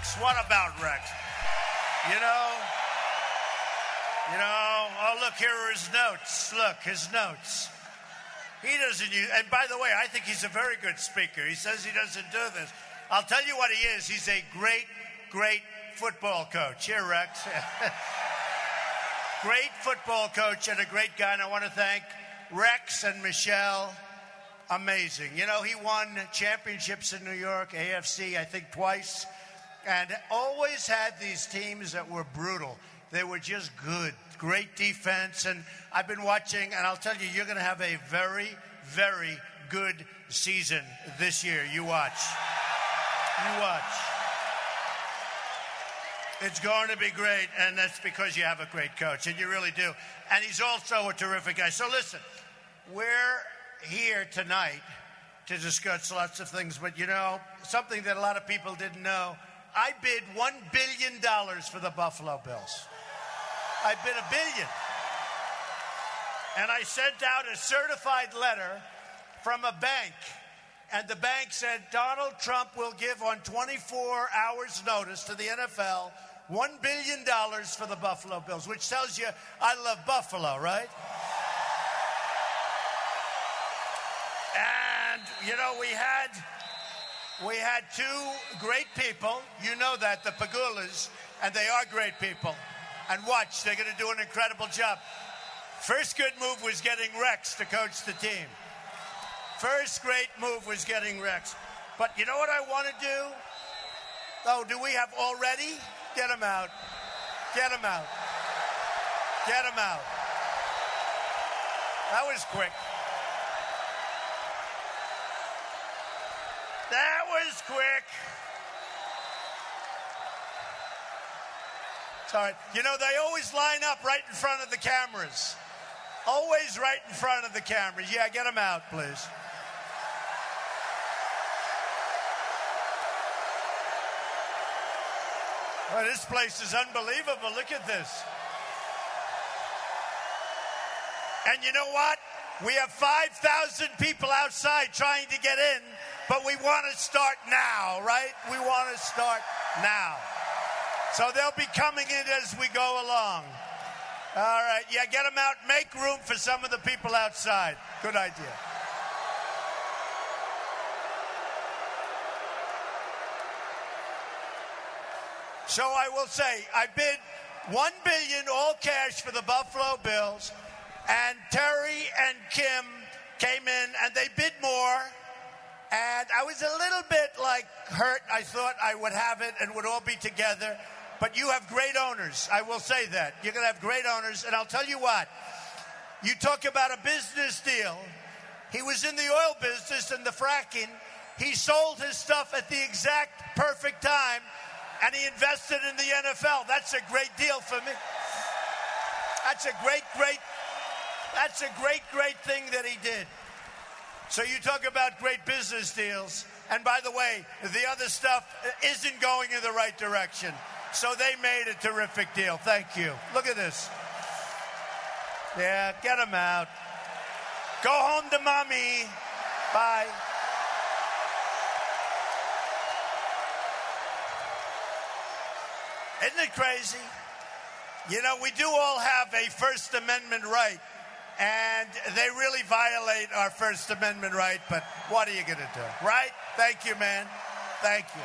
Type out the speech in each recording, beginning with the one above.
Rex. What about Rex? You know, oh, look, here are his notes. Look, his notes. He doesn't use, and by the way, I think he's a very good speaker. He says he doesn't do this. I'll tell you what he is. He's a great, great football coach. Here, Rex. Great football coach and a great guy, and I want to thank Rex and Michelle. Amazing. You know, he won championships in New York, AFC, I think twice, and always had these teams that were brutal. They were just good. Great defense. And I've been watching, and I'll tell you, you're going to have a very, very good season this year. You watch. You watch. It's going to be great, and that's because you have a great coach, and you really do. And he's also a terrific guy. So listen, we're here tonight to discuss lots of things, but you know, something that a lot of people didn't know, I bid $1 billion for the Buffalo Bills. I bid $1 billion. And I sent out a certified letter from a bank. And the bank said Donald Trump will give on 24 hours notice to the NFL $1 billion for the Buffalo Bills, which tells you I love Buffalo, right? And, you know, we had two great people. You know that, the Pagulas, and they are great people. And watch, they're going to do an incredible job. First good move was getting Rex to coach the team. First great move was getting Rex. But you know what I want to do? Oh, do we have already? Get him out. Get him out. Get him out. That was quick. That was quick. It's all right. You know, they always line up right in front of the cameras. Always right in front of the cameras. Yeah, get them out, please. Oh, this place is unbelievable. Look at this. And you know what? We have 5,000 people outside trying to get in, but we want to start now, right? We want to start now. So they'll be coming in as we go along. All right. Yeah, get them out. Make room for some of the people outside. Good idea. So I will say, I bid $1 billion all cash for the Buffalo Bills, and Terry and Kim came in and they bid more, and I was a little bit hurt. I thought I would have it and would all be together, but you have great owners. I will say that. You're going to have great owners, and I'll tell you what. You talk about a business deal. He was in the oil business and the fracking. He sold his stuff at the exact perfect time, and he invested in the NFL. That's a great deal for me. That's a great thing that he did. So you talk about great business deals. And by the way, the other stuff isn't going in the right direction. So they made a terrific deal. Thank you. Look at this. Yeah, get him out. Go home to mommy. Bye. Isn't it crazy? You know, we do all have a First Amendment right, and they really violate our First Amendment right, but what are you going to do, right? Thank you, man. Thank you.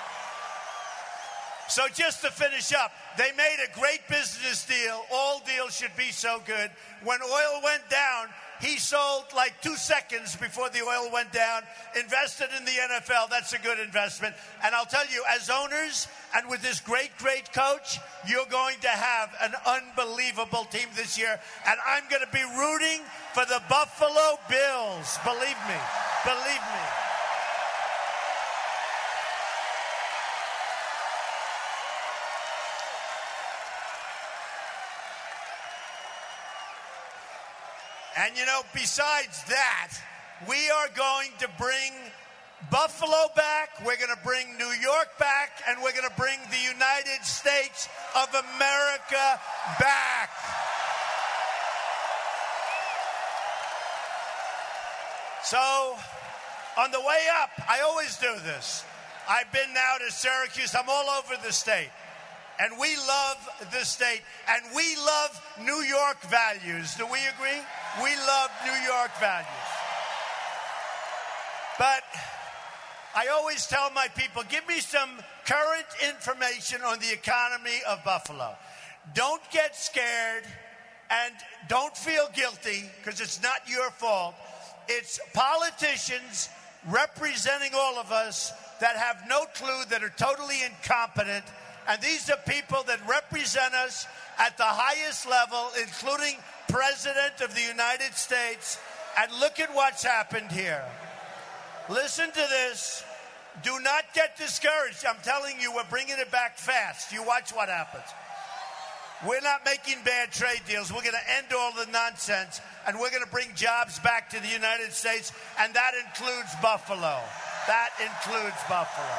So just to finish up, they made a great business deal. All deals should be so good. When oil went down, he sold like 2 seconds before the oil went down, invested in the NFL. That's a good investment. And I'll tell you, as owners and with this great, great coach, you're going to have an unbelievable team this year. And I'm going to be rooting for the Buffalo Bills. Believe me. Believe me. And, you know, besides that, we are going to bring Buffalo back, we're going to bring New York back, and we're going to bring the United States of America back. So, on the way up, I always do this. I've been now to Syracuse. I'm all over the state. And we love this state. And we love New York values. Do we agree? We love New York values. But I always tell my people, give me some current information on the economy of Buffalo. Don't get scared and don't feel guilty because it's not your fault. It's politicians representing all of us that have no clue, that are totally incompetent. And these are people that represent us at the highest level, including President of the United States. And look at what's happened here. Listen to this. Do not get discouraged. I'm telling you, we're bringing it back fast. You watch what happens. We're not making bad trade deals. We're going to end all the nonsense, and we're going to bring jobs back to the United States, and that includes Buffalo. That includes Buffalo.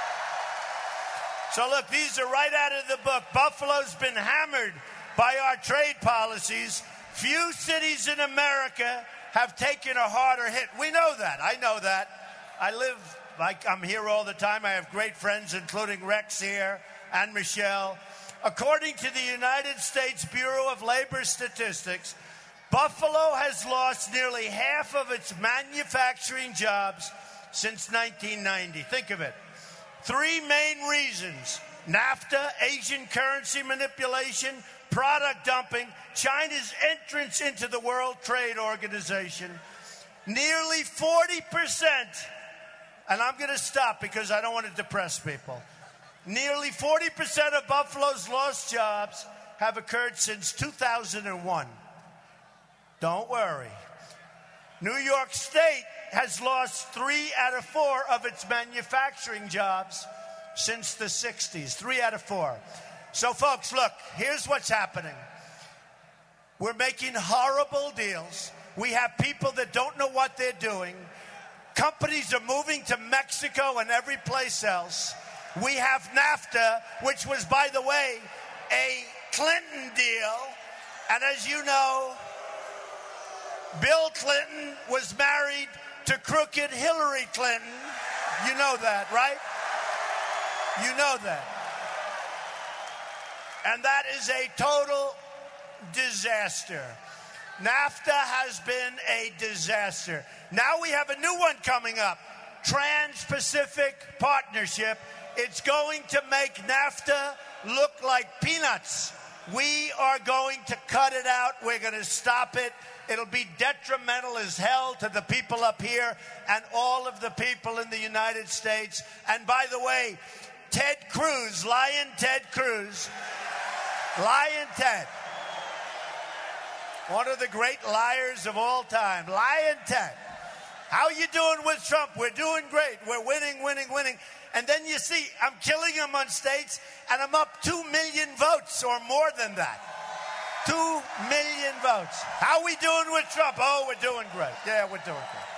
So look, these are right out of the book. Buffalo's been hammered by our trade policies. Few cities in America have taken a harder hit. We know that. I know that. I'm here all the time. I have great friends, including Rex here and Michelle. According to the United States Bureau of Labor Statistics, Buffalo has lost nearly half of its manufacturing jobs since 1990. Think of it. 3 main reasons: NAFTA, Asian currency manipulation, product dumping, China's entrance into the World Trade Organization. Nearly 40%, and I'm going to stop because I don't want to depress people. Nearly 40% of Buffalo's lost jobs have occurred since 2001. Don't worry. New York State has lost 3 out of 4 of its manufacturing jobs since the 60s. 3 out of 4. So, folks, look, here's what's happening. We're making horrible deals. We have people that don't know what they're doing. Companies are moving to Mexico and every place else. We have NAFTA, which was, by the way, a Clinton deal. And as you know, Bill Clinton was married to crooked Hillary Clinton. You know that, right? You know that. And that is a total disaster. NAFTA has been a disaster. Now we have a new one coming up, Trans-Pacific Partnership. It's going to make NAFTA look like peanuts. We are going to cut it out. We're going to stop it. It'll be detrimental as hell to the people up here and all of the people in the United States. And by the way, Ted Cruz, Lion Ted Cruz, Lion Ted, one of the great liars of all time, Lion Ted. How you doing with Trump? We're doing great. We're winning, winning, winning. And then you see, I'm killing him on states, and I'm up 2 million votes or more than that. 2 million votes. How we doing with Trump? Oh, we're doing great. Yeah, we're doing great.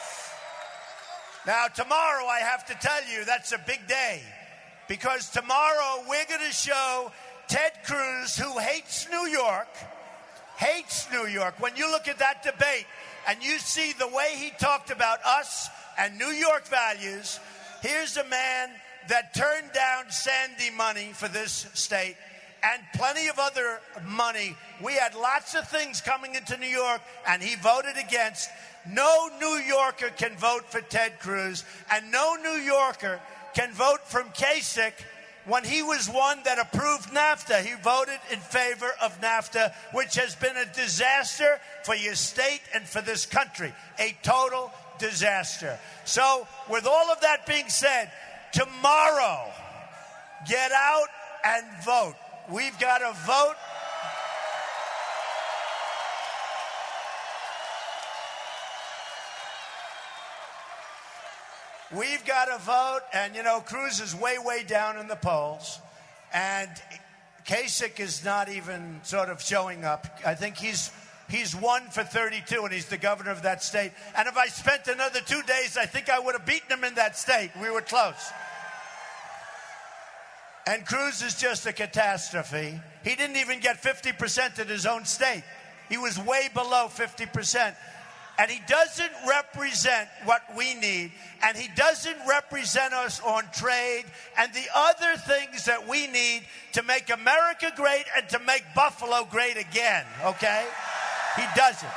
Now, tomorrow, I have to tell you, that's a big day. Because tomorrow, we're going to show Ted Cruz, who hates New York, When you look at that debate and you see the way he talked about us and New York values, here's a man that turned down Sandy money for this state and plenty of other money. We had lots of things coming into New York, and he voted against. No New Yorker can vote for Ted Cruz, and no New Yorker can vote from Kasich when he was one that approved NAFTA. He voted in favor of NAFTA, which has been a disaster for your state and for this country. A total disaster. So, with all of that being said, tomorrow, get out and vote. We've got to vote. We've got to vote, and, you know, Cruz is way, way down in the polls, and Kasich is not even sort of showing up. I think he's 1 for 32, and he's the governor of that state. And if I spent another 2 days, I think I would have beaten him in that state. We were close. And Cruz is just a catastrophe. He didn't even get 50% in his own state. He was way below 50%. And he doesn't represent what we need. And he doesn't represent us on trade and the other things that we need to make America great and to make Buffalo great again, okay? He doesn't.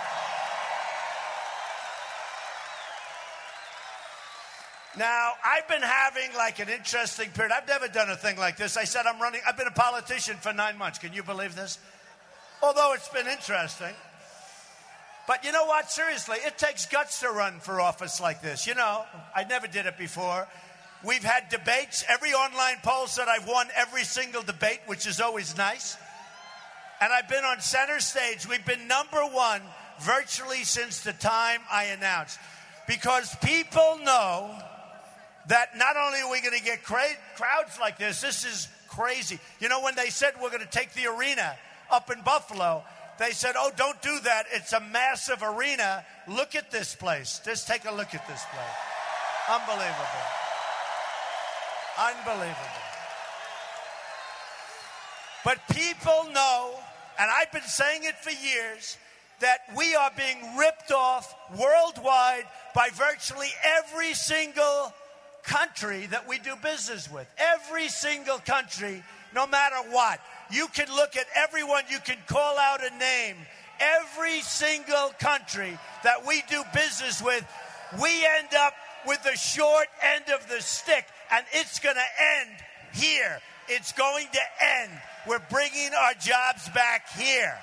Now, I've been having like an interesting period. I've never done a thing like this. I said I've been a politician for 9 months. Can you believe this? Although it's been interesting. But you know what? Seriously, it takes guts to run for office like this. You know, I never did it before. We've had debates. Every online poll said I've won every single debate, which is always nice. And I've been on center stage. We've been number one virtually since the time I announced. Because people know that not only are we going to get crowds like this is crazy. You know, when they said we're going to take the arena up in Buffalo, they said, oh, don't do that. It's a massive arena. Look at this place. Just take a look at this place. Unbelievable. Unbelievable. But people know, and I've been saying it for years, that we are being ripped off worldwide by virtually every single country that we do business with. Every single country, no matter what. You can look at everyone, you can call out a name. Every single country that we do business with, we end up with the short end of the stick, and it's going to end here. It's going to end. We're bringing our jobs back here.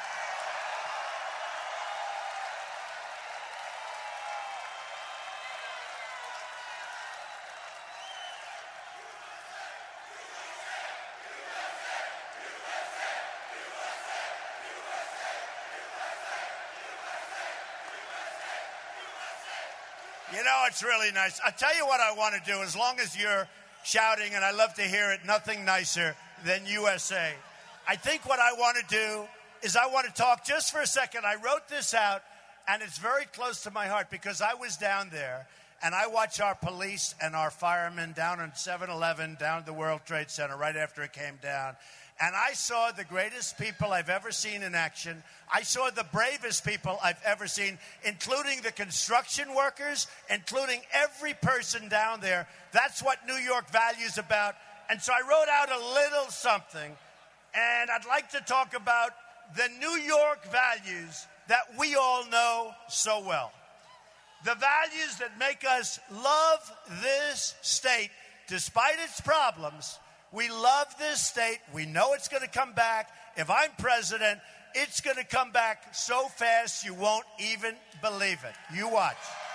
You know, it's really nice. I'll tell you what I want to do, as long as you're shouting, and I love to hear it, nothing nicer than USA. I think what I want to do is I want to talk just for a second. I wrote this out, and it's very close to my heart because I was down there, and I watch our police and our firemen down on 7-Eleven, down at the World Trade Center right after it came down. And I saw the greatest people I've ever seen in action. I saw the bravest people I've ever seen, including the construction workers, including every person down there. That's what New York values about. And so I wrote out a little something, and I'd like to talk about the New York values that we all know so well. The values that make us love this state despite its problems. We love this state. We know it's going to come back. If I'm president, it's going to come back so fast you won't even believe it. You watch.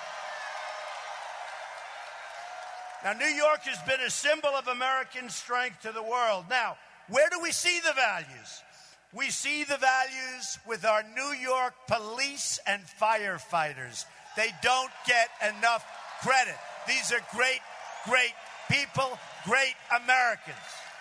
Now, New York has been a symbol of American strength to the world. Now, where do we see the values? We see the values with our New York police and firefighters. They don't get enough credit. These are great, great people, great Americans.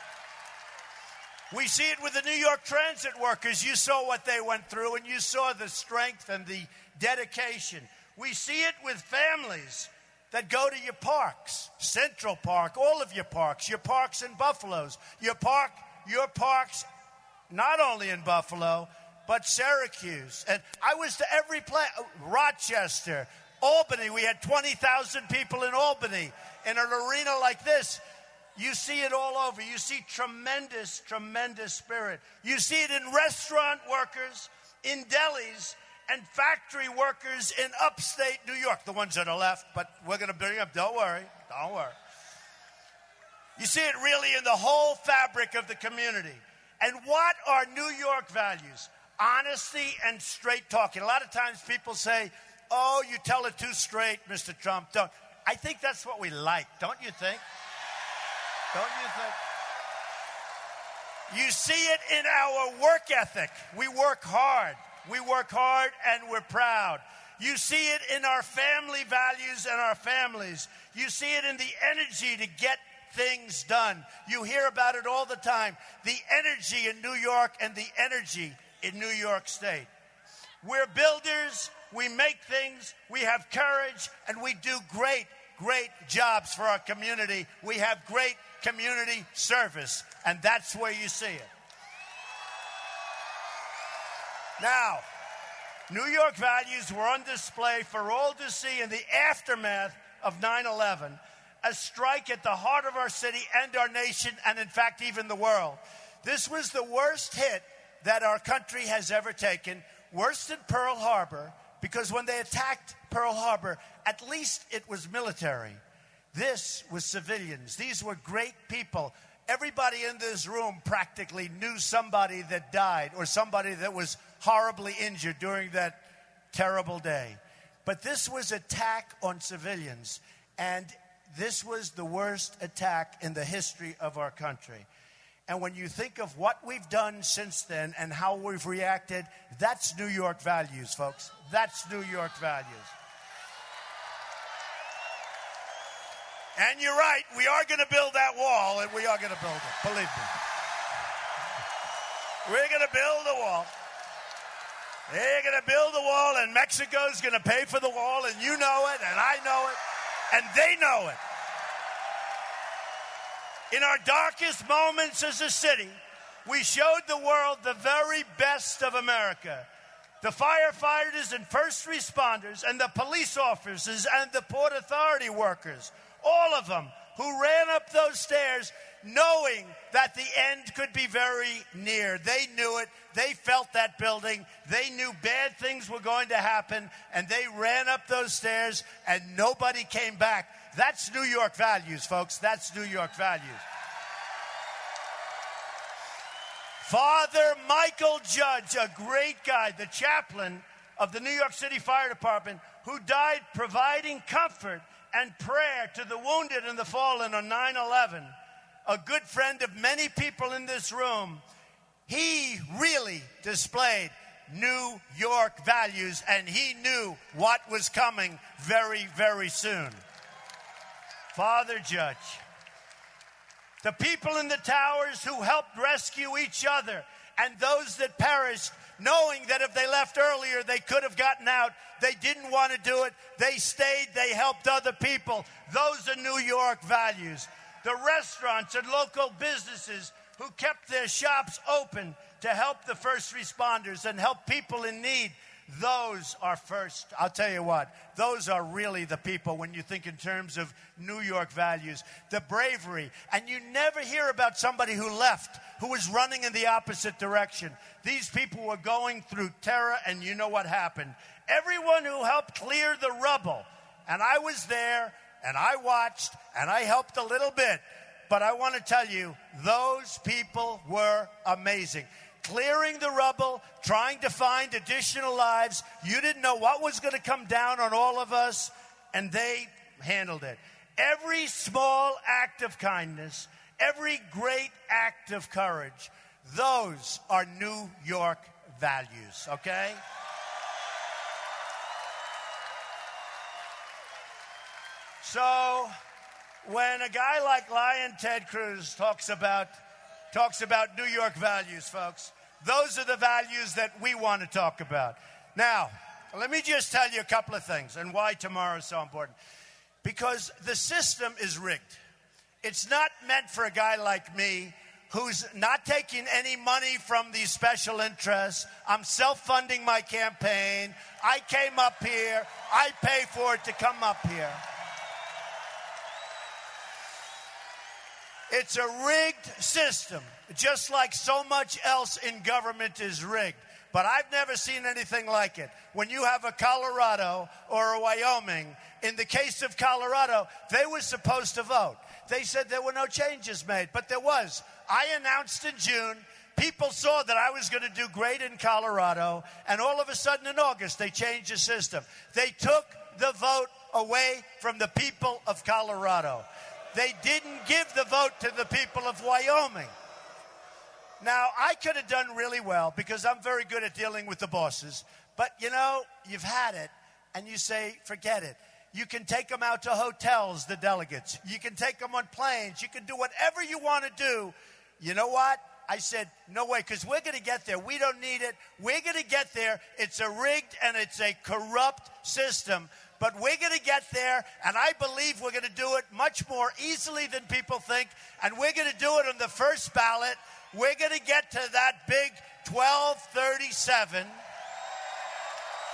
We see it with the New York transit workers. You saw what they went through, and you saw the strength and the dedication. We see it with families that go to your parks, Central Park, all of your parks in Buffalo's, your parks not only in Buffalo, but Syracuse. And I was to every place, Rochester, Albany. We had 20,000 people in Albany in an arena like this. You see it all over. You see tremendous, tremendous spirit. You see it in restaurant workers, in delis, and factory workers in upstate New York. The ones that are left, but we're going to bring up. Don't worry. Don't worry. You see it really in the whole fabric of the community. And what are New York values? Honesty and straight talking. A lot of times people say, oh, you tell it too straight, Mr. Trump. Don't. I think that's what we like. Don't you think? Don't you think? You see it in our work ethic. We work hard. We work hard and we're proud. You see it in our family values and our families. You see it in the energy to get things done. You hear about it all the time. The energy in New York and the energy in New York State. We're builders. We make things. We have courage. And we do great, great jobs for our community. We have great community service. And that's where you see it. Now, New York values were on display for all to see in the aftermath of 9/11, a strike at the heart of our city and our nation, and in fact, even the world. This was the worst hit that our country has ever taken, worse than Pearl Harbor, because when they attacked Pearl Harbor, at least it was military. This was civilians. These were great people. Everybody in this room practically knew somebody that died or somebody that was horribly injured during that terrible day. But this was an attack on civilians, and this was the worst attack in the history of our country. And when you think of what we've done since then and how we've reacted, that's New York values, folks. That's New York values. And you're right, we are going to build that wall, and we are going to build it, believe me. We're going to build a wall. They're going to build a wall, and Mexico's going to pay for the wall, and you know it, and I know it, and they know it. In our darkest moments as a city, we showed the world the very best of America. The firefighters and first responders and the police officers and the Port Authority workers, all of them who ran up those stairs knowing that the end could be very near. They knew it. They felt that building. They knew bad things were going to happen, and they ran up those stairs, and nobody came back. That's New York values, folks. That's New York values. Father Michael Judge, a great guy, the chaplain of the New York City Fire Department, who died providing comfort and prayer to the wounded and the fallen on 9/11, a good friend of many people in this room. He really displayed New York values, and he knew what was coming very, very soon. Father Judge. The people in the towers who helped rescue each other and those that perished, knowing that if they left earlier, they could have gotten out. They didn't want to do it. They stayed. They helped other people. Those are New York values. The restaurants and local businesses who kept their shops open to help the first responders and help people in need. Those are first. I'll tell you what, those are really the people when you think in terms of New York values. The bravery. And you never hear about somebody who left, who was running in the opposite direction. These people were going through terror, and you know what happened. Everyone who helped clear the rubble, and I was there, and I watched, and I helped a little bit. But I want to tell you, those people were amazing. Clearing the rubble, trying to find additional lives. You didn't know what was going to come down on all of us, and they handled it. Every small act of kindness, every great act of courage, those are New York values, okay? So, when a guy like Lion Ted Cruz talks about New York values, folks, those are the values that we want to talk about. Now, let me just tell you a couple of things and why tomorrow is so important. Because the system is rigged. It's not meant for a guy like me who's not taking any money from these special interests. I'm self-funding my campaign. I came up here. I pay for it to come up here. It's a rigged system, just like so much else in government is rigged. But I've never seen anything like it. When you have a Colorado or a Wyoming, in the case of Colorado, they were supposed to vote. They said there were no changes made, but there was. I announced in June, people saw that I was going to do great in Colorado, and all of a sudden in August, they changed the system. They took the vote away from the people of Colorado. They didn't give the vote to the people of Wyoming. Now, I could have done really well because I'm very good at dealing with the bosses. But, you know, you've had it, and you say, forget it. You can take them out to hotels, the delegates. You can take them on planes. You can do whatever you want to do. You know what? I said, no way, because we're going to get there. We don't need it. We're going to get there. It's a rigged and it's a corrupt system. But we're going to get there, and I believe we're going to do it much more easily than people think. And we're going to do it on the first ballot. We're going to get to that big 1237.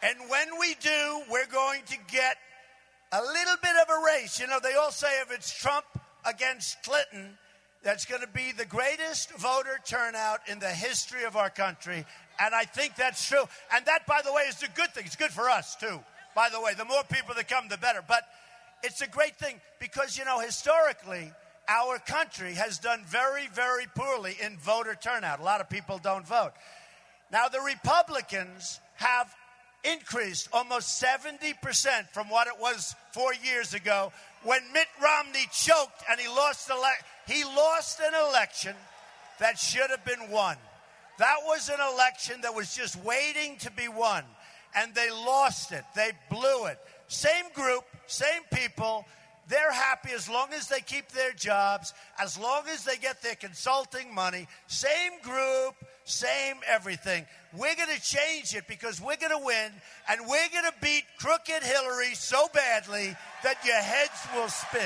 And when we do, we're going to get a little bit of a race. You know, they all say if it's Trump against Clinton, that's going to be the greatest voter turnout in the history of our country. And I think that's true. And that, by the way, is a good thing. It's good for us, too. By the way, the more people that come, the better. But it's a great thing because, you know, historically, our country has done very, very poorly in voter turnout. A lot of people don't vote. Now, the Republicans have increased almost 70% from what it was 4 years ago when Mitt Romney choked and he lost an election that should have been won. That was an election that was just waiting to be won, and they lost it. They blew it. Same group, same people. They're happy as long as they keep their jobs, as long as they get their consulting money. Same group, same everything. We're going to change it because we're going to win, and we're going to beat crooked Hillary so badly that your heads will spin.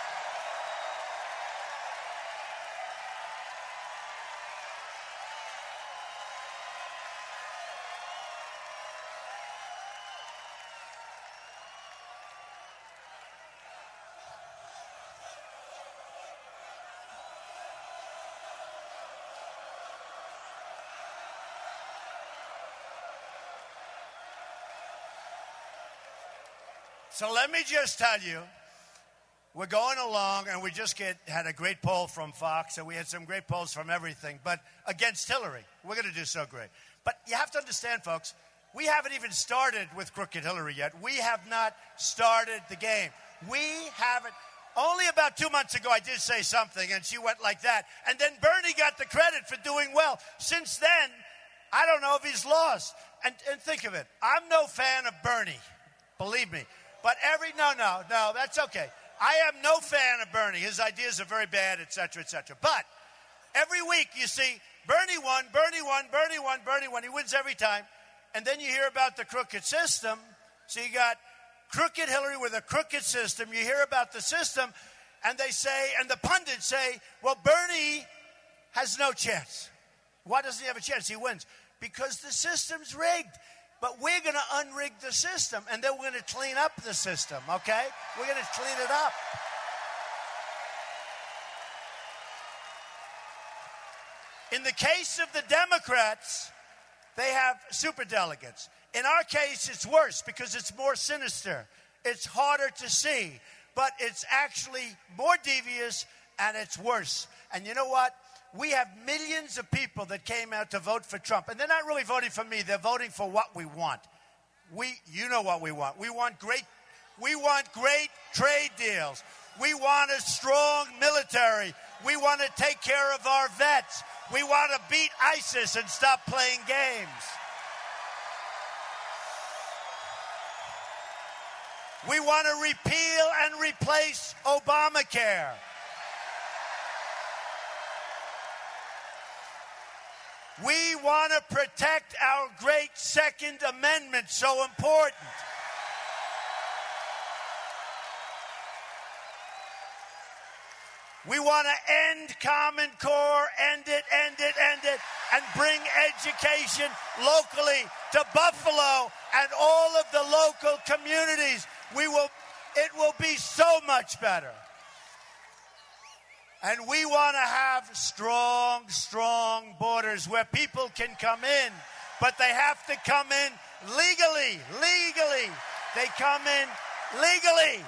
So let me just tell you, we're going along, and we just had a great poll from Fox, and we had some great polls from everything, but against Hillary. We're going to do so great. But you have to understand, folks, we haven't even started with crooked Hillary yet. We have not started the game. We haven't. Only about 2 months ago, I did say something, and she went like that. And then Bernie got the credit for doing well. Since then, I don't know if he's lost. And think of it. I'm no fan of Bernie, believe me. But no, that's okay. I am no fan of Bernie. His ideas are very bad, et cetera, et cetera. But every week you see Bernie won. He wins every time. And then you hear about the crooked system. So you got crooked Hillary with a crooked system. You hear about the system, and they say, and the pundits say, well, Bernie has no chance. Why doesn't he have a chance? He wins. Because the system's rigged. But we're going to unrig the system, and then we're going to clean up the system, okay? We're going to clean it up. In the case of the Democrats, they have superdelegates. In our case, it's worse because it's more sinister. It's harder to see, but it's actually more devious, and it's worse. And you know what? We have millions of people that came out to vote for Trump. And they're not really voting for me. They're voting for what we want. You know what we want. We want great trade deals. We want a strong military. We want to take care of our vets. We want to beat ISIS and stop playing games. We want to repeal and replace Obamacare. We want to protect our great Second Amendment, so important. We want to end Common Core, end it, and bring education locally to Buffalo and all of the local communities. It will be so much better. And we want to have strong borders where people can come in, but they have to come in legally. They come in legally.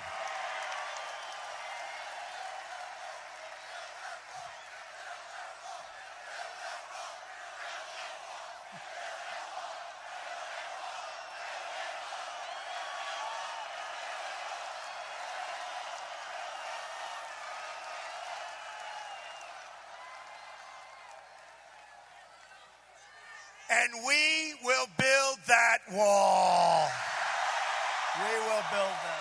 And we will build that wall. We will build that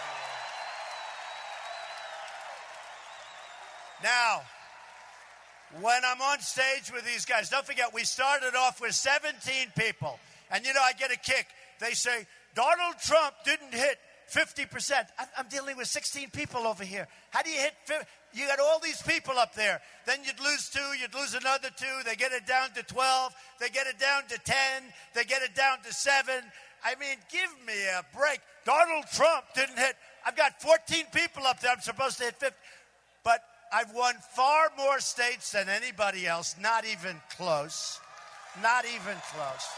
wall. Now, when I'm on stage with these guys, don't forget, we started off with 17 people. And, you know, I get a kick. They say, Donald Trump didn't hit 50%. I'm dealing with 16 people over here. How do you hit 50? You got all these people up there. Then you'd lose 2, you'd lose another 2. They get it down to 12. They get it down to 10. They get it down to 7. I mean, give me a break. Donald Trump didn't hit. I've got 14 people up there. I'm supposed to hit 50. But I've won far more states than anybody else. Not even close. Not even close.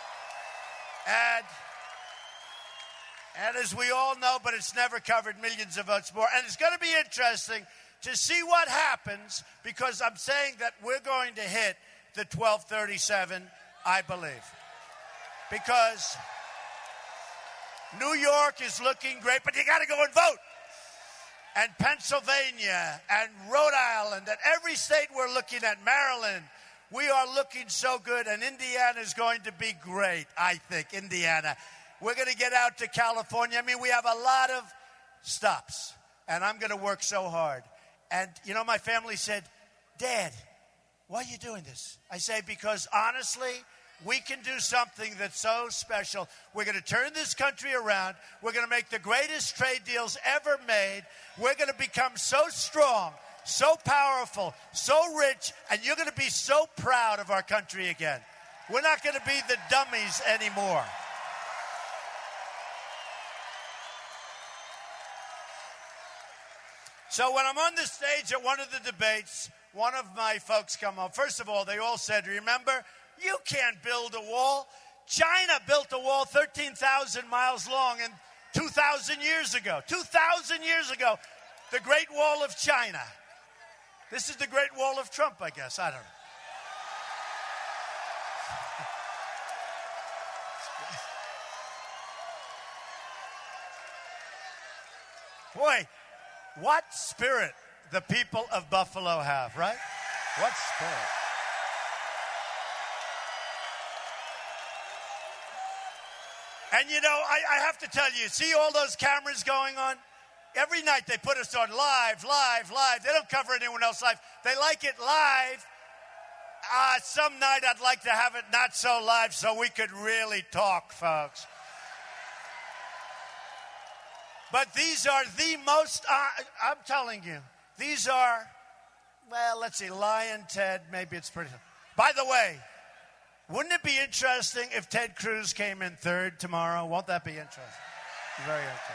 And as we all know, but it's never covered, millions of votes more. And it's going to be interesting to see what happens, because I'm saying that we're going to hit the 1237, I believe. Because New York is looking great, but you got to go and vote. And Pennsylvania and Rhode Island and every state we're looking at, Maryland, we are looking so good. And Indiana is going to be great, I think, Indiana. We're going to get out to California. I mean, we have a lot of stops, and I'm going to work so hard. And, you know, my family said, Dad, why are you doing this? I say, because honestly, we can do something that's so special. We're going to turn this country around. We're going to make the greatest trade deals ever made. We're going to become so strong, so powerful, so rich, and you're going to be so proud of our country again. We're not going to be the dummies anymore. So when I'm on the stage at one of the debates, one of my folks come up. First of all, they all said, remember, you can't build a wall. China built a wall 13,000 miles long and 2,000 years ago. 2,000 years ago, the Great Wall of China. This is the Great Wall of Trump, I guess. I don't know. Boy, what spirit the people of Buffalo have, right? What spirit. And, you know, I have to tell you, see all those cameras going on? Every night they put us on live. They don't cover anyone else live. They like it live. Some night I'd like to have it not so live so we could really talk, folks. But these are the most, I'm telling you, these are, well, let's see, Lion, Ted, maybe it's pretty. By the way, wouldn't it be interesting if Ted Cruz came in third tomorrow? Won't that be interesting? Very interesting.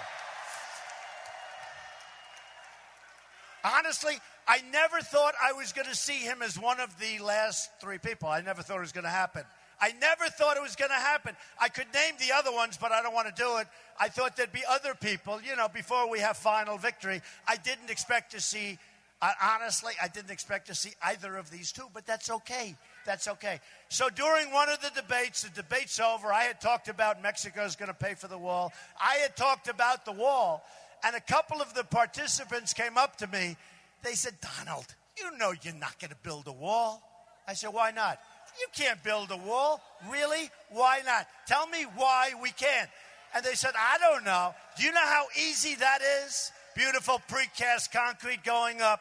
Honestly, I never thought I was going to see him as one of the last three people. I never thought it was going to happen. I never thought it was going to happen. I could name the other ones, but I don't want to do it. I thought there'd be other people, you know, before we have final victory. I didn't expect to see, honestly, I didn't expect to see either of these two, but that's okay. That's okay. So during one of the debate's over, I had talked about Mexico's going to pay for the wall. I had talked about the wall, and a couple of the participants came up to me. They said, Donald, you know you're not going to build a wall. I said, why not? You can't build a wall. Really? Why not? Tell me why we can't. And they said, I don't know. Do you know how easy that is? Beautiful precast concrete going up.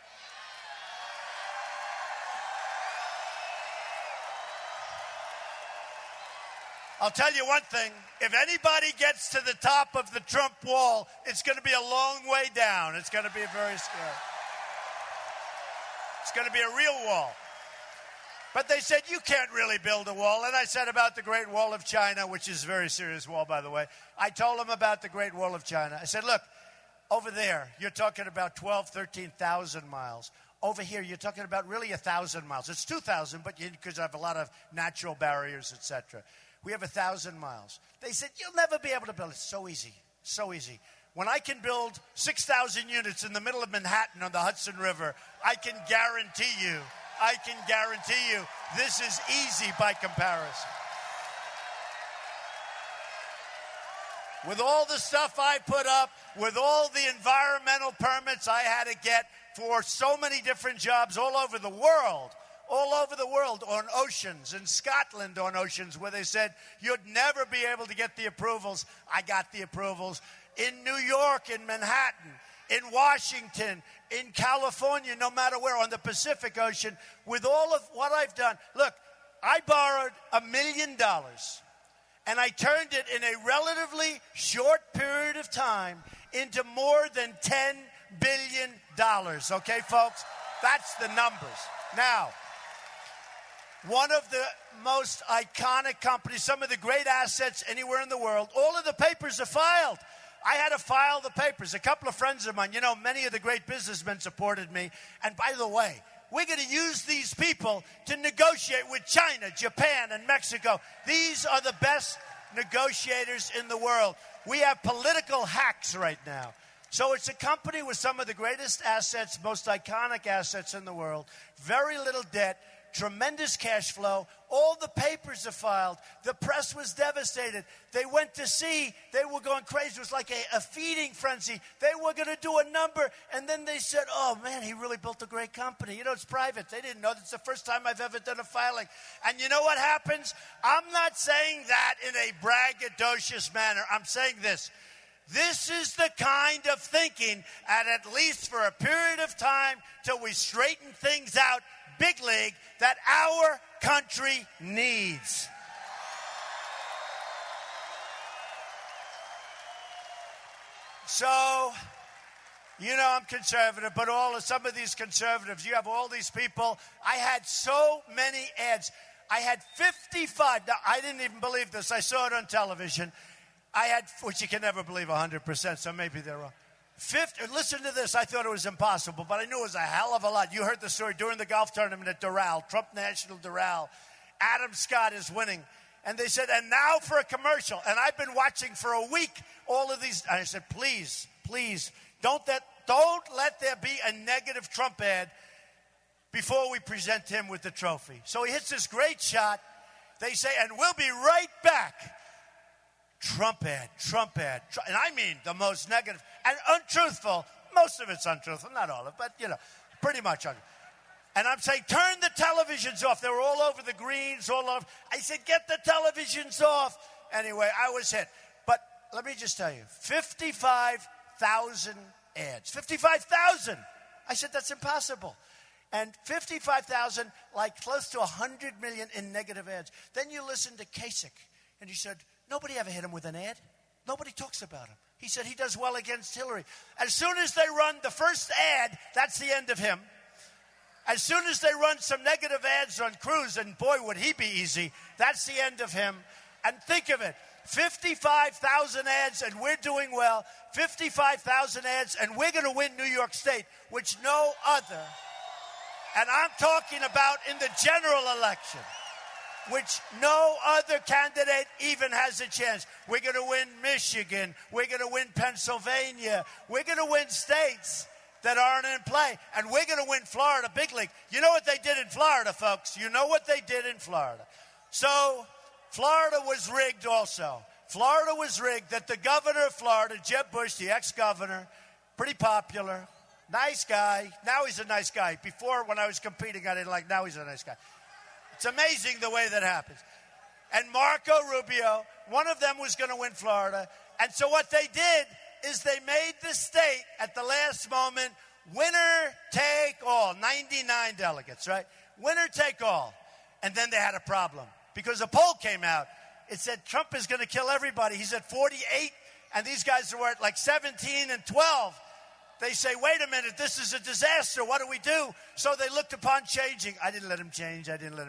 I'll tell you one thing. If anybody gets to the top of the Trump wall, it's going to be a long way down. It's going to be very scary. It's going to be a real wall. But they said, you can't really build a wall. And I said about the Great Wall of China, which is a very serious wall, by the way. I told them about the Great Wall of China. I said, look, over there, you're talking about 13,000 miles. Over here, you're talking about really 1,000 miles. It's 2,000, but because I have a lot of natural barriers, etc. We have 1,000 miles. They said, you'll never be able to build it. So easy, so easy. When I can build 6,000 units in the middle of Manhattan on the Hudson River, I can guarantee you this is easy by comparison. With all the stuff I put up, with all the environmental permits I had to get for so many different jobs all over the world, on oceans, in Scotland on oceans, where they said you'd never be able to get the approvals. I got the approvals. In New York, in Manhattan, in Washington, in California, no matter where, on the Pacific Ocean, with all of what I've done. Look, I borrowed $1 million, and I turned it in a relatively short period of time into more than $10 billion. Okay, folks? That's the numbers. Now, one of the most iconic companies, some of the great assets anywhere in the world. All of the papers are filed. I had to file the papers. A couple of friends of mine, you know, many of the great businessmen supported me. And by the way, we're going to use these people to negotiate with China, Japan, and Mexico. These are the best negotiators in the world. We have political hacks right now. So it's a company with some of the greatest assets, most iconic assets in the world, very little debt, tremendous cash flow. All the papers are filed. The press was devastated. They went to see. They were going crazy. It was like a feeding frenzy. They were going to do a number, and then they said, oh, man, he really built a great company. You know, it's private. They didn't know. It's the first time I've ever done a filing. And you know what happens? I'm not saying that in a braggadocious manner. I'm saying this. This is the kind of thinking, at least for a period of time, till we straighten things out, big league, that our country needs. So, you know I'm conservative, but some of these conservatives, you have all these people. I had so many ads. I had 55. Now, I didn't even believe this. I saw it on television. I had, which you can never believe 100%, so maybe they're wrong. Listen to this. I thought it was impossible, but I knew it was a hell of a lot. You heard the story during the golf tournament at Doral, Trump National Doral. Adam Scott is winning. And they said, and now for a commercial. And I've been watching for a week all of these. And I said, please, don't let there be a negative Trump ad before we present him with the trophy. So he hits this great shot. They say, and we'll be right back. Trump ad. And I mean the most negative and untruthful. Most of it's untruthful, not all of it, but, you know, pretty much untruthful. And I'm saying, turn the televisions off. They were all over the greens, all over. I said, get the televisions off. Anyway, I was hit. But let me just tell you, 55,000 ads. 55,000. I said, that's impossible. And 55,000, like close to 100 million in negative ads. Then you listen to Kasich, and he said, nobody ever hit him with an ad. Nobody talks about him. He said he does well against Hillary. As soon as they run the first ad, that's the end of him. As soon as they run some negative ads on Cruz, and boy, would he be easy, that's the end of him. And think of it, 55,000 ads, and we're doing well. 55,000 ads, and we're going to win New York State, which no other, and I'm talking about in the general election, which no other candidate even has a chance. We're going to win Michigan. We're going to win Pennsylvania. We're going to win states that aren't in play. And we're going to win Florida big league. You know what they did in Florida, folks? You know what they did in Florida. So Florida was rigged also. Florida was rigged that the governor of Florida, Jeb Bush, the ex-governor, pretty popular, nice guy. Now he's a nice guy. Before, when I was competing, I didn't like. Now he's a nice guy. It's amazing the way that happens. And Marco Rubio, one of them was going to win Florida. And so what they did is they made the state at the last moment winner take all. 99 delegates, right? Winner take all. And then they had a problem because a poll came out. It said Trump is going to kill everybody. He's at 48, and these guys were at like 17 and 12. They say, wait a minute, this is a disaster. What do we do? So they looked upon changing. I didn't let him change.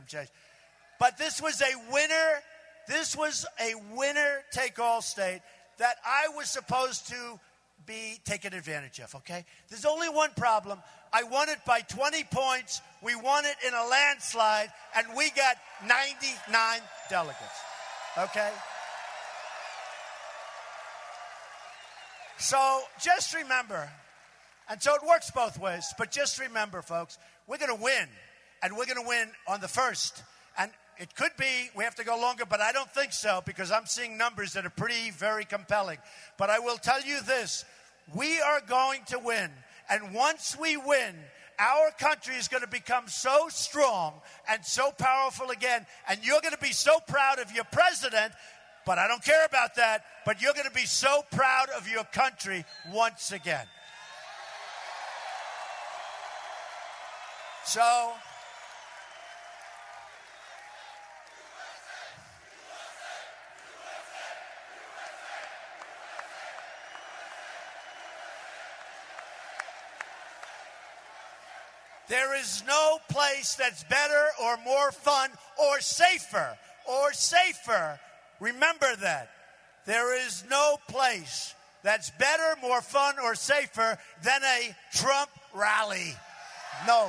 But this was a winner. This was a winner-take-all state that I was supposed to be taken advantage of, okay? There's only one problem. I won it by 20 points. We won it in a landslide, and we got 99 delegates, okay? So just remember, and so it works both ways, but just remember, folks, we're going to win, and we're going to win on the first. And it could be we have to go longer, but I don't think so because I'm seeing numbers that are very compelling. But I will tell you this, we are going to win. And once we win, our country is going to become so strong and so powerful again. And you're going to be so proud of your president, but I don't care about that, but you're going to be so proud of your country once again. So, There is no place that's better or more fun or safer. Remember that. There is no place that's better, more fun, or safer than a Trump rally. No.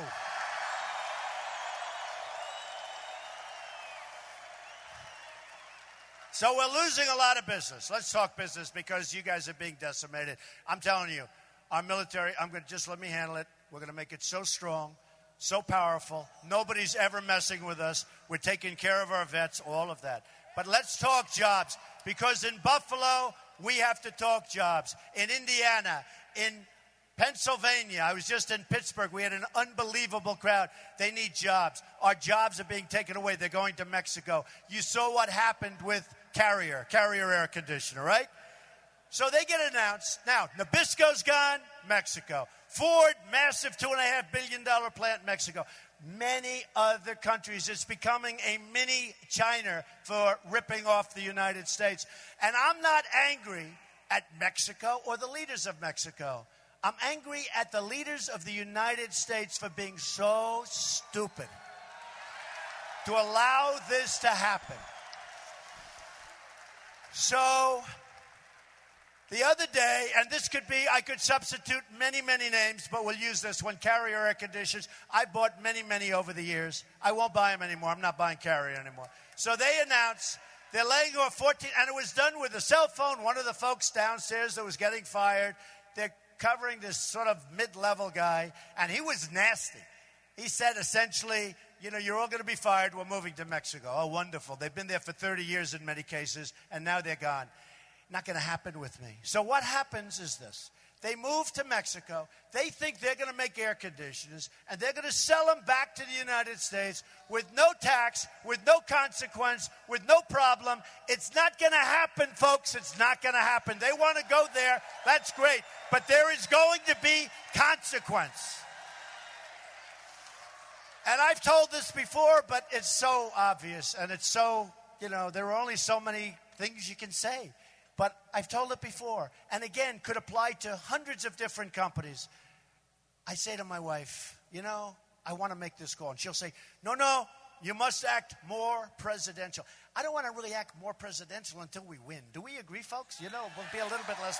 So we're losing a lot of business. Let's talk business because you guys are being decimated. I'm telling you, our military, just let me handle it. We're going to make it so strong, so powerful. Nobody's ever messing with us. We're taking care of our vets, all of that. But let's talk jobs, because in Buffalo, we have to talk jobs. In Indiana, in Pennsylvania, I was just in Pittsburgh. We had an unbelievable crowd. They need jobs. Our jobs are being taken away. They're going to Mexico. You saw what happened with Carrier air conditioner, right? So they get announced. Now, Nabisco's gone, Mexico. Ford, massive $2.5 billion plant in Mexico. Many other countries. It's becoming a mini China for ripping off the United States. And I'm not angry at Mexico or the leaders of Mexico. I'm angry at the leaders of the United States for being so stupid to allow this to happen. So the other day, and this could be, I could substitute many, many names, but we'll use this one, Carrier air conditioners. I bought many, many over the years. I won't buy them anymore. I'm not buying Carrier anymore. So they announced they're laying off 14, and it was done with a cell phone. One of the folks downstairs that was getting fired, they're covering this sort of mid-level guy, and he was nasty. He said essentially, you're all going to be fired. We're moving to Mexico. Oh, wonderful. They've been there for 30 years in many cases, and now they're gone. Not going to happen with me. So what happens is this. They move to Mexico. They think they're going to make air conditioners, and they're going to sell them back to the United States with no tax, with no consequence, with no problem. It's not going to happen, folks. It's not going to happen. They want to go there. That's great. But there is going to be consequence. And I've told this before, but it's so obvious, and it's so, there are only so many things you can say. But I've told it before, and again, could apply to hundreds of different companies. I say to my wife, I want to make this call. And she'll say, no, you must act more presidential. I don't want to really act more presidential until we win. Do we agree, folks? We'll be a little bit less.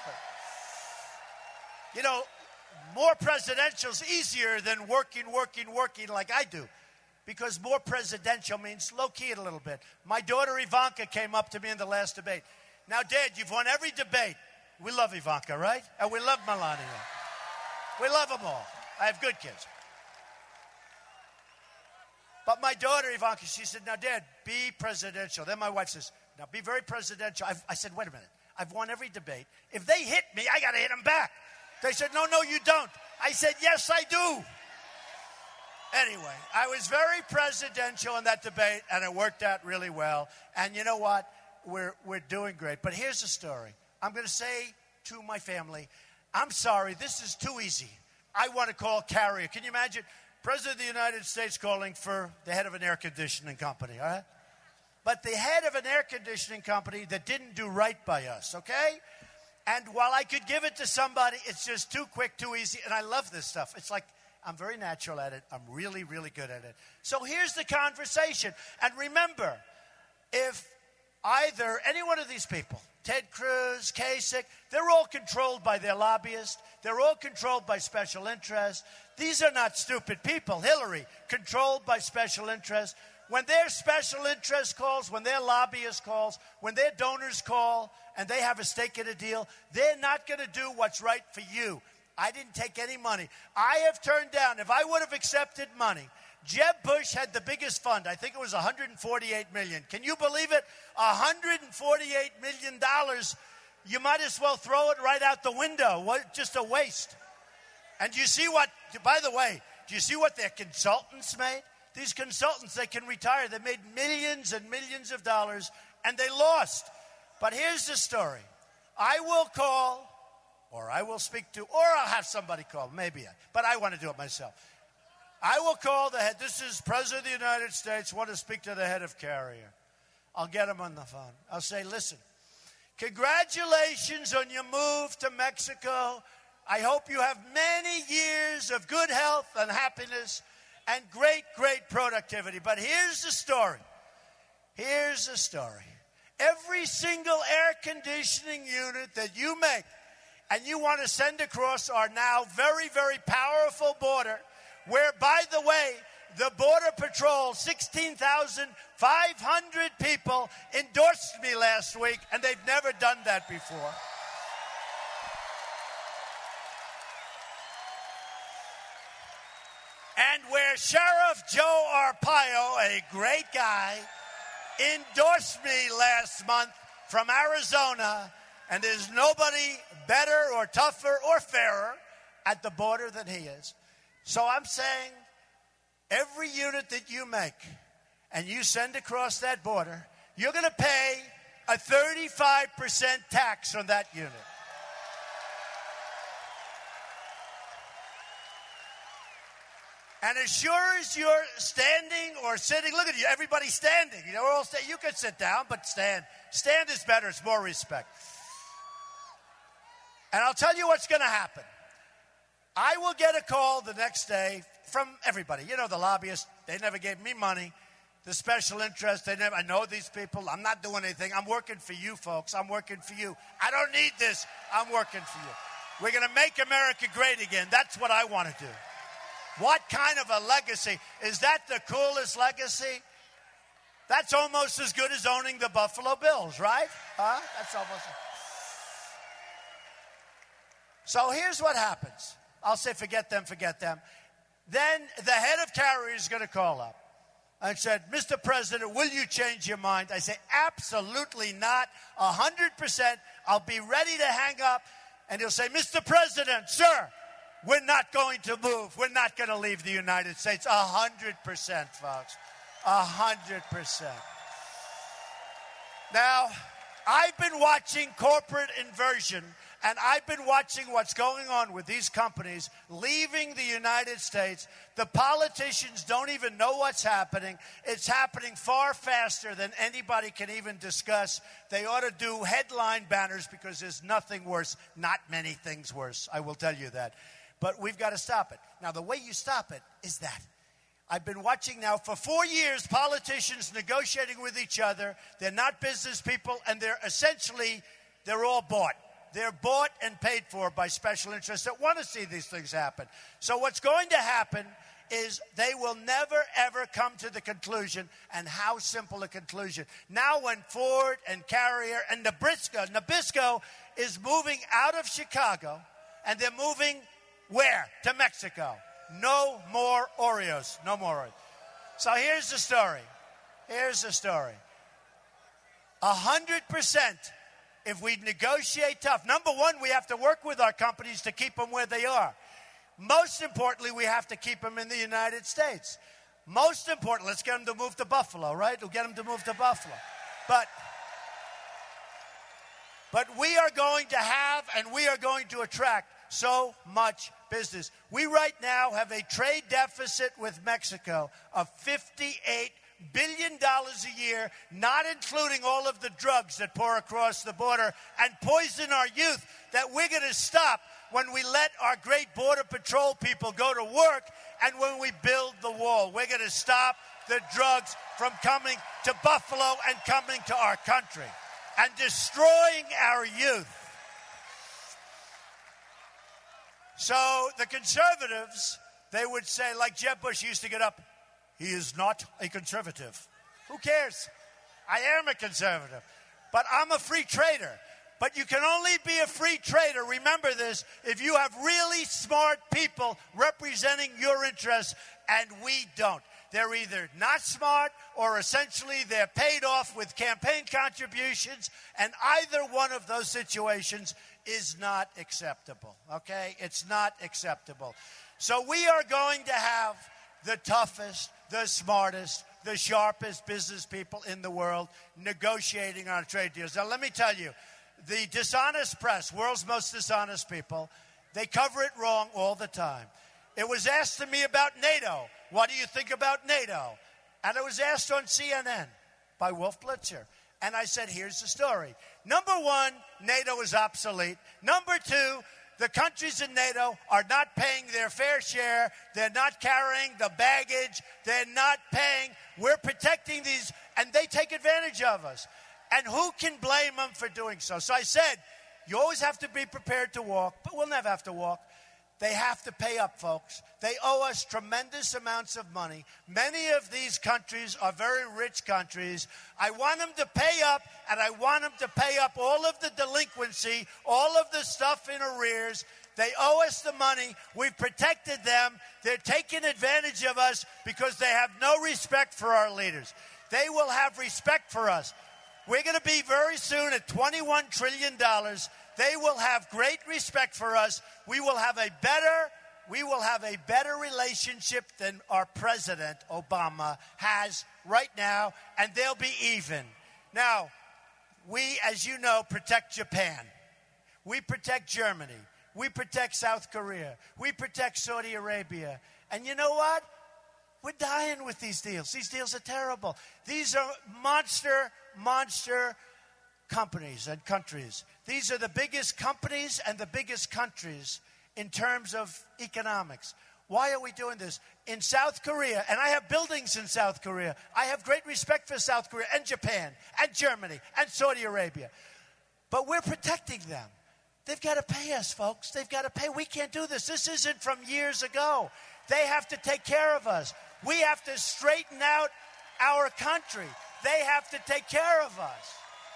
More presidential is easier than working like I do. Because more presidential means low-key it a little bit. My daughter Ivanka came up to me in the last debate. Now, Dad, you've won every debate. We love Ivanka, right? And we love Melania. We love them all. I have good kids. But my daughter Ivanka, she said, now, Dad, be presidential. Then my wife says, now, be very presidential. I said, wait a minute. I've won every debate. If they hit me, I got to hit them back. They said, no, you don't. I said, yes, I do. Anyway, I was very presidential in that debate, and it worked out really well. And you know what? We're doing great. But here's the story. I'm going to say to my family, I'm sorry, this is too easy. I want to call Carrier. Can you imagine? President of the United States calling for the head of an air conditioning company, all right? But the head of an air conditioning company that didn't do right by us, okay? And while I could give it to somebody, it's just too quick, too easy. And I love this stuff. It's like I'm very natural at it. I'm really, really good at it. So here's the conversation. And remember, if either any one of these people, Ted Cruz, Kasich, they're all controlled by their lobbyists. They're all controlled by special interests. These are not stupid people. Hillary, controlled by special interests. When their special interest calls, when their lobbyist calls, when their donors call, and they have a stake in a deal, they're not going to do what's right for you. I didn't take any money. I have turned down, if I would have accepted money, Jeb Bush had the biggest fund. I think it was $148 million. Can you believe it? $148 million. You might as well throw it right out the window. What? Just a waste. And do you see what, by the way, do you see what their consultants made? These consultants, they can retire. They made millions and millions of dollars, and they lost. But here's the story. I will call, or I will speak to, or I'll have somebody call, but I want to do it myself. I will call the head. This is President of the United States. Want to speak to the head of Carrier. I'll get him on the phone. I'll say, listen, congratulations on your move to Mexico. I hope you have many years of good health and happiness and great, great productivity. But here's the story. Here's the story. Every single air conditioning unit that you make and you want to send across our now very, very powerful border, where, by the way, the Border Patrol, 16,500 people endorsed me last week, and they've never done that before. And where Sheriff Joe Arpaio, a great guy, endorsed me last month from Arizona, and there's nobody better or tougher or fairer at the border than he is. So I'm saying every unit that you make and you send across that border, you're going to pay a 35% tax on that unit. And as sure as you're standing or sitting, look at you, everybody's standing. You know, we're all you could sit down, but stand. Stand is better. It's more respect. And I'll tell you what's going to happen. I will get a call the next day from everybody. You know, the lobbyists, they never gave me money. The special interest, I know these people. I'm not doing anything. I'm working for you, folks. I'm working for you. I don't need this. I'm working for you. We're going to make America great again. That's what I want to do. What kind of a legacy? Is that the coolest legacy? That's almost as good as owning the Buffalo Bills, right? Huh? That's almost. So here's what happens. I'll say, forget them. Then the head of carrier is going to call up and said, Mr. President, will you change your mind? I say, absolutely not. 100%. I'll be ready to hang up. And he'll say, Mr. President, sir, we're not going to move. We're not going to leave the United States. 100%, folks. 100%. Now, I've been watching corporate inversion, and I've been watching what's going on with these companies leaving the United States. The politicians don't even know what's happening. It's happening far faster than anybody can even discuss. They ought to do headline banners because there's nothing worse. Not many things worse, I will tell you that. But we've got to stop it. Now, the way you stop it is that. I've been watching now for 4 years politicians negotiating with each other. They're not business people, and they're all bought. They're bought and paid for by special interests that want to see these things happen. So what's going to happen is they will never, ever come to the conclusion, and how simple a conclusion. Now when Ford and Carrier and Nabisco is moving out of Chicago, and they're moving where? To Mexico. No more Oreos. No more Oreos. So here's the story. 100%, if we negotiate tough. Number one, we have to work with our companies to keep them where they are. Most importantly, we have to keep them in the United States. Most important, let's get them to move to Buffalo, right? We'll get them to move to Buffalo. But we are going to have and we are going to attract so much business. We right now have a trade deficit with Mexico of $58 billion a year, not including all of the drugs that pour across the border and poison our youth, that we're going to stop when we let our great Border Patrol people go to work and when we build the wall. We're going to stop the drugs from coming to Buffalo and coming to our country and destroying our youth. So the conservatives, they would say, like Jeb Bush used to get up, he is not a conservative. Who cares? I am a conservative, but I'm a free trader. But you can only be a free trader, remember this, if you have really smart people representing your interests, and we don't. They're either not smart or essentially they're paid off with campaign contributions, and either one of those situations is not acceptable, okay? It's not acceptable. So we are going to have the toughest, the smartest, the sharpest business people in the world negotiating on trade deals. Now, let me tell you, the dishonest press, world's most dishonest people, they cover it wrong all the time. It was asked to me about NATO. What do you think about NATO? And it was asked on CNN by Wolf Blitzer. And I said, here's the story. Number one, NATO is obsolete. Number two, The countries in NATO are not paying their fair share. They're not carrying the baggage. They're not paying. We're protecting these, and they take advantage of us. And who can blame them for doing so? So I said, you always have to be prepared to walk, but we'll never have to walk. They have to pay up, folks. They owe us tremendous amounts of money. Many of these countries are very rich countries. I want them to pay up, and I want them to pay up all of the delinquency, all of the stuff in arrears. They owe us the money. We've protected them. They're taking advantage of us because they have no respect for our leaders. They will have respect for us. We're going to be very soon at $21 trillion. They will have great respect for us. We will have a better relationship than our president, Obama, has right now, and they'll be even. Now, we, as you know, protect Japan. We protect Germany. We protect South Korea. We protect Saudi Arabia. And you know what? We're dying with these deals. These deals are terrible. These are monster companies and countries. These are the biggest companies and the biggest countries in terms of economics. Why are we doing this? In South Korea, and I have buildings in South Korea, I have great respect for South Korea and Japan and Germany and Saudi Arabia. But we're protecting them. They've got to pay us, folks. They've got to pay. We can't do this. This isn't from years ago. They have to take care of us. We have to straighten out our country. They have to take care of us.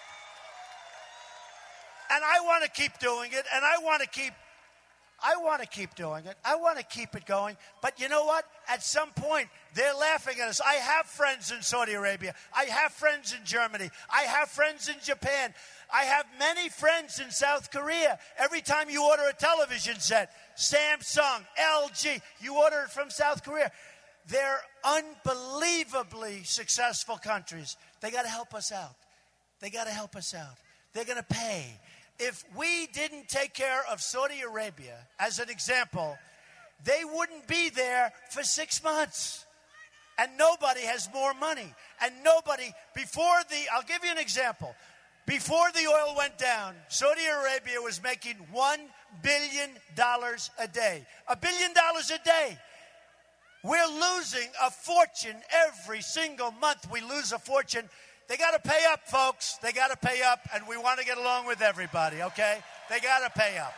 And I want to keep doing it, and I want to keep doing it. I want to keep it going. But you know what? At some point, they're laughing at us. I have friends in Saudi Arabia. I have friends in Germany. I have friends in Japan. I have many friends in South Korea. Every time you order a television set, Samsung, LG, you order it from South Korea. They're unbelievably successful countries. They got to help us out. They got to help us out. They're going to pay. If we didn't take care of Saudi Arabia, as an example, they wouldn't be there for 6 months. And nobody has more money. And nobody, I'll give you an example. Before the oil went down, Saudi Arabia was making $1 billion a day. $1 billion a day. We're losing a fortune every single month. We lose a fortune. They got to pay up, folks. They got to pay up, and we want to get along with everybody, okay? They got to pay up.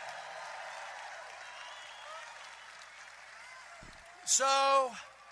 So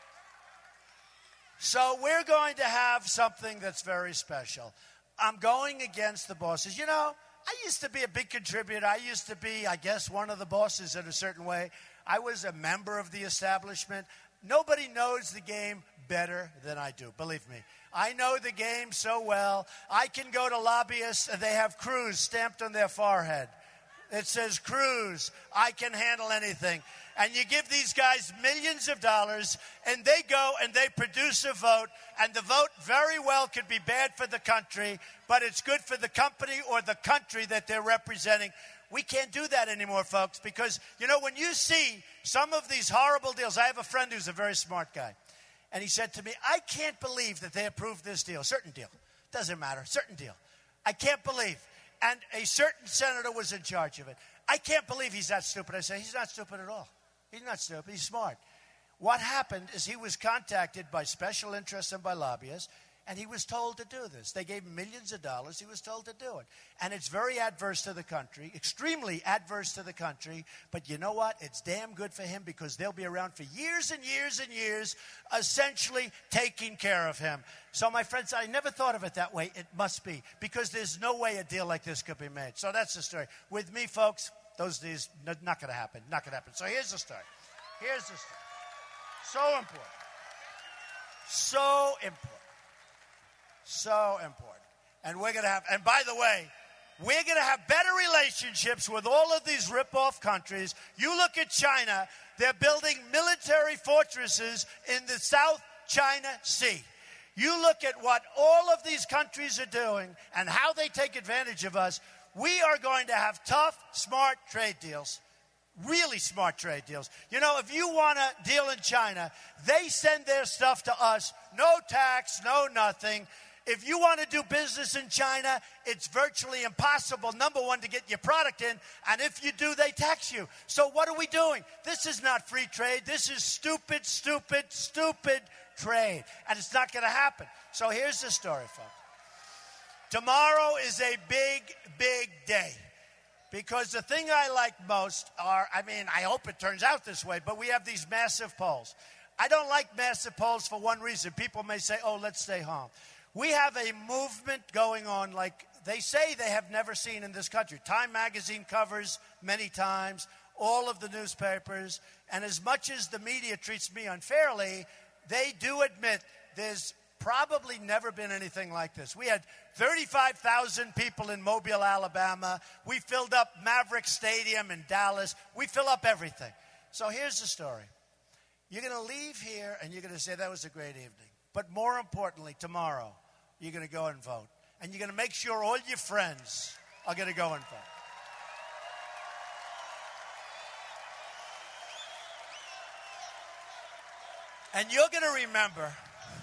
we're going to have something that's very special. I'm going against the bosses. You know, I used to be a big contributor. I used to be, I guess, one of the bosses in a certain way. I was a member of the establishment. Nobody knows the game better than I do, believe me. I know the game so well. I can go to lobbyists, and they have Cruz stamped on their forehead. It says Cruz. I can handle anything. And you give these guys millions of dollars, and they go and they produce a vote, and the vote very well could be bad for the country, but it's good for the company or the country that they're representing. We can't do that anymore, folks, because, you know, when you see some of these horrible deals, I have a friend who's a very smart guy, and he said to me, I can't believe that they approved this deal, certain deal. Doesn't matter, certain deal. I can't believe. And a certain senator was in charge of it. I can't believe he's that stupid. I say, he's not stupid at all. He's not stupid. He's smart. What happened is he was contacted by special interests and by lobbyists, and he was told to do this. They gave him millions of dollars. He was told to do it. And it's very adverse to the country, extremely adverse to the country. But you know what? It's damn good for him because they'll be around for years and years and years, essentially taking care of him. So my friends, I never thought of it that way. It must be, because there's no way a deal like this could be made. So that's the story. With me, folks, those deals, not going to happen. Not going to happen. So here's the story. Here's the story. So important. So important. So important. And we're going to have, and by the way, we're going to have better relationships with all of these rip-off countries. You look at China, they're building military fortresses in the South China Sea. You look at what all of these countries are doing and how they take advantage of us. We are going to have tough, smart trade deals. Really smart trade deals. You know, if you want to deal in China, they send their stuff to us. No tax, no nothing. If you want to do business in China, it's virtually impossible, number one, to get your product in. And if you do, they tax you. So what are we doing? This is not free trade. This is stupid, stupid, stupid trade. And it's not going to happen. So here's the story, folks. Tomorrow is a big, big day. Because the thing I like most are, I hope it turns out this way, but we have these massive polls. I don't like massive polls for one reason. People may say, oh, let's stay home. We have a movement going on like they say they have never seen in this country. Time magazine covers many times, all of the newspapers, and as much as the media treats me unfairly, they do admit there's probably never been anything like this. We had 35,000 people in Mobile, Alabama. We filled up Maverick Stadium in Dallas. We fill up everything. So here's the story. You're going to leave here and you're going to say that was a great evening. But more importantly, tomorrow, you're going to go and vote. And you're going to make sure all your friends are going to go and vote. And you're going to remember...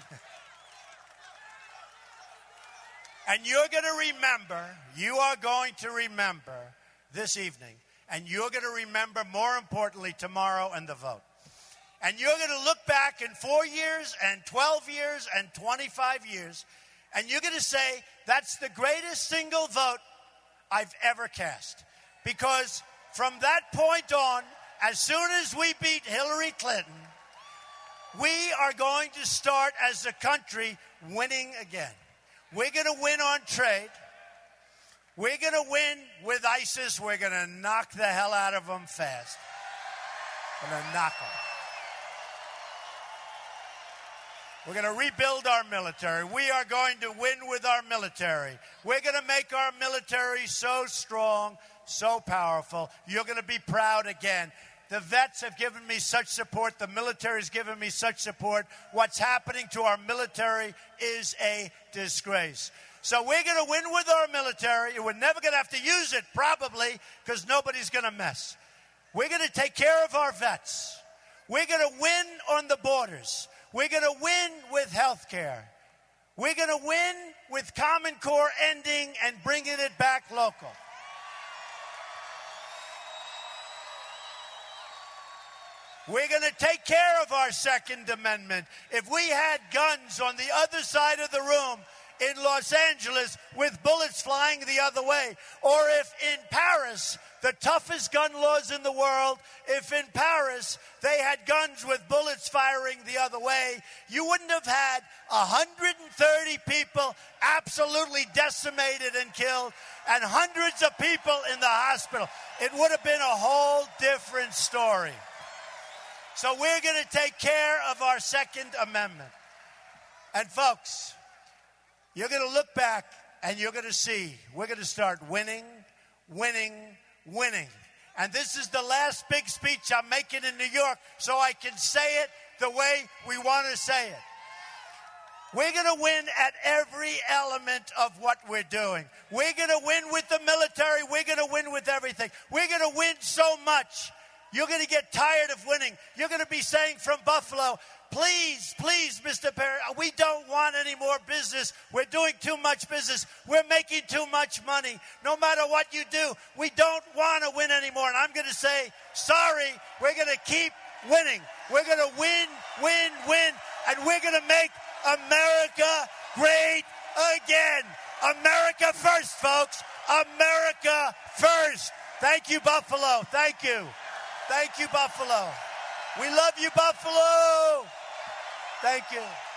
And you're going to remember, you are going to remember this evening, and you're going to remember, more importantly, tomorrow and the vote. And you're going to look back in 4 years and 12 years and 25 years, and you're going to say, that's the greatest single vote I've ever cast. Because from that point on, as soon as we beat Hillary Clinton, we are going to start as a country winning again. We're going to win on trade. We're going to win with ISIS. We're going to knock the hell out of them fast. We're going to knock them. We're going to rebuild our military. We are going to win with our military. We're going to make our military so strong, so powerful. You're going to be proud again. The vets have given me such support. The military has given me such support. What's happening to our military is a disgrace. So we're going to win with our military. We're never going to have to use it, probably, because nobody's going to mess. We're going to take care of our vets. We're going to win on the borders. We're going to win with health care. We're going to win with Common Core ending and bringing it back local. We're going to take care of our Second Amendment. If we had guns on the other side of the room in Los Angeles with bullets flying the other way, or if in Paris, the toughest gun laws in the world, if in Paris they had guns with bullets firing the other way, you wouldn't have had 130 people absolutely decimated and killed and hundreds of people in the hospital. It would have been a whole different story. So we're going to take care of our Second Amendment. And folks, you're going to look back and you're going to see we're going to start winning, winning, winning. And this is the last big speech I'm making in New York so I can say it the way we want to say it. We're going to win at every element of what we're doing. We're going to win with the military. We're going to win with everything. We're going to win so much. You're going to get tired of winning. You're going to be saying from Buffalo, please, please, Mr. Perry, we don't want any more business. We're doing too much business. We're making too much money. No matter what you do, we don't want to win anymore. And I'm going to say, sorry, we're going to keep winning. We're going to win, win, win. And we're going to make America great again. America first, folks. America first. Thank you, Buffalo. Thank you. Thank you, Buffalo. We love you, Buffalo. Thank you.